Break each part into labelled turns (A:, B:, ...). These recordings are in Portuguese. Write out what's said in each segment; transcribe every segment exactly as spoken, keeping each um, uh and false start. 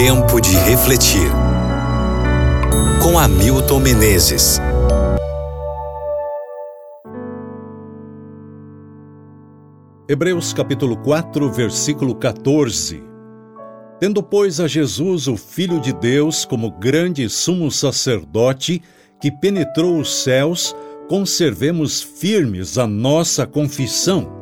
A: Tempo de refletir. Com Hamilton Menezes.
B: Hebreus capítulo quatro, versículo quatorze. Tendo, pois, a Jesus, o Filho de Deus, como grande sumo sacerdote, que penetrou os céus, conservemos firmes a nossa confissão.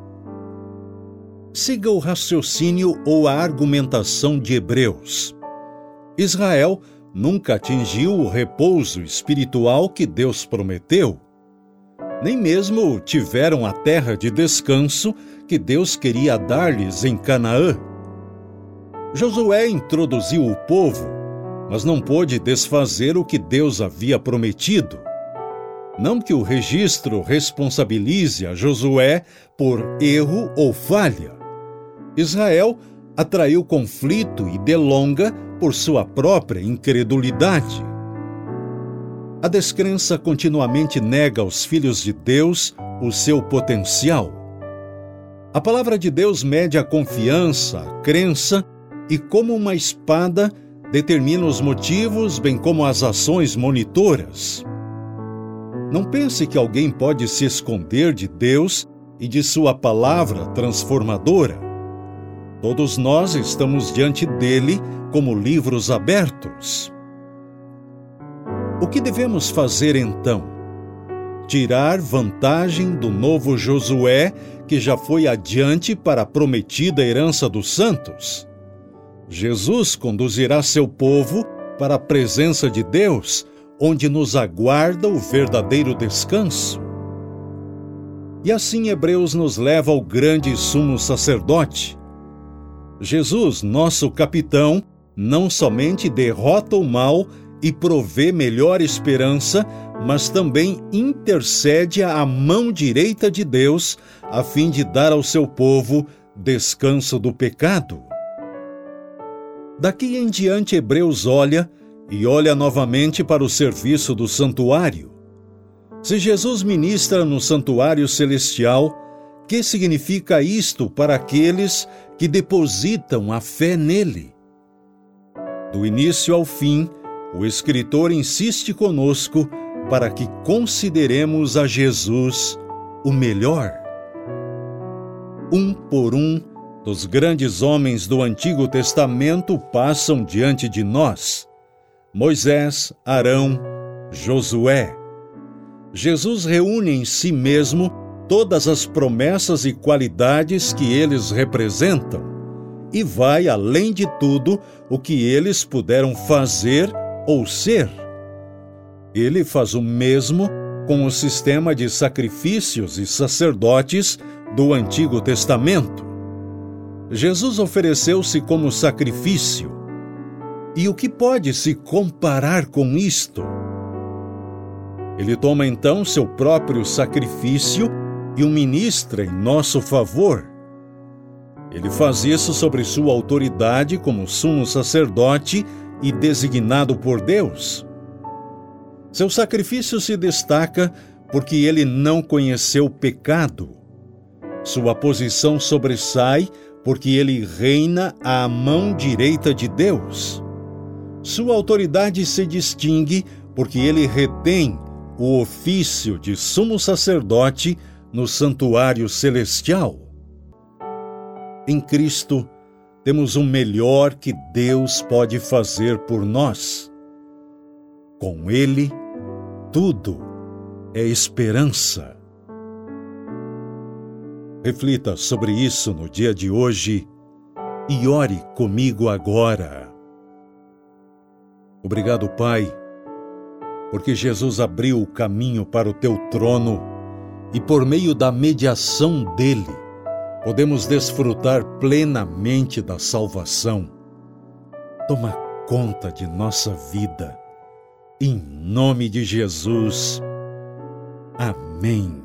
B: Siga o raciocínio ou a argumentação de Hebreus. Israel nunca atingiu o repouso espiritual que Deus prometeu. Nem mesmo tiveram a terra de descanso que Deus queria dar-lhes em Canaã. Josué introduziu o povo, mas não pôde desfazer o que Deus havia prometido. Não que o registro responsabilize a Josué por erro ou falha. Israel atraiu conflito e delonga por sua própria incredulidade. A descrença continuamente nega aos filhos de Deus o seu potencial. A palavra de Deus mede a confiança, a crença e, como uma espada, determina os motivos, bem como as ações monitoras. Não pense que alguém pode se esconder de Deus e de sua palavra transformadora. Todos nós estamos diante dele como livros abertos. O que devemos fazer então? Tirar vantagem do novo Josué, que já foi adiante para a prometida herança dos santos? Jesus conduzirá seu povo para a presença de Deus, onde nos aguarda o verdadeiro descanso. E assim Hebreus nos leva ao grande sumo sacerdote. Jesus, nosso capitão, não somente derrota o mal e provê melhor esperança, mas também intercede à mão direita de Deus, a fim de dar ao seu povo descanso do pecado. Daqui em diante, Hebreus olha e olha novamente para o serviço do santuário. Se Jesus ministra no santuário celestial, que significa isto para aqueles que depositam a fé nele? Do início ao fim, o escritor insiste conosco para que consideremos a Jesus o melhor. Um por um dos grandes homens do Antigo Testamento passam diante de nós: Moisés, Arão, Josué. Jesus reúne em si mesmo todas as promessas e qualidades que eles representam e vai além de tudo o que eles puderam fazer ou ser. Ele faz o mesmo com o sistema de sacrifícios e sacerdotes do Antigo Testamento. Jesus ofereceu-se como sacrifício. E o que pode se comparar com isto? Ele toma então seu próprio sacrifício e o ministra em nosso favor. Ele faz isso sobre sua autoridade como sumo sacerdote e designado por Deus. Seu sacrifício se destaca porque ele não conheceu pecado. Sua posição sobressai porque ele reina à mão direita de Deus. Sua autoridade se distingue porque ele retém o ofício de sumo sacerdote no santuário celestial. Em Cristo, temos o melhor que Deus pode fazer por nós. Com Ele, tudo é esperança. Reflita sobre isso no dia de hoje e ore comigo agora. Obrigado, Pai, porque Jesus abriu o caminho para o Teu trono e por meio da mediação dele, podemos desfrutar plenamente da salvação. Toma conta de nossa vida. Em nome de Jesus. Amém.